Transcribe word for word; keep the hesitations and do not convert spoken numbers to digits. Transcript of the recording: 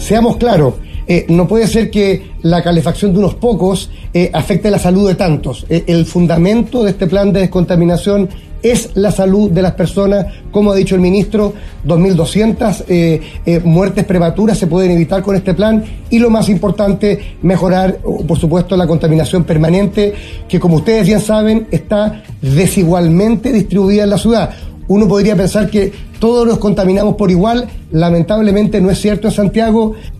seamos claros, eh, no puede ser que la calefacción de unos pocos eh, afecte la salud de tantos. Eh, el fundamento de este plan de descontaminación es la salud de las personas, como ha dicho el ministro, dos mil doscientas eh, eh, muertes prematuras se pueden evitar con este plan, y lo más importante, mejorar, por supuesto, la contaminación permanente, que como ustedes bien saben, está desigualmente distribuida en la ciudad. Uno podría pensar que todos nos contaminamos por igual, lamentablemente no es cierto en Santiago.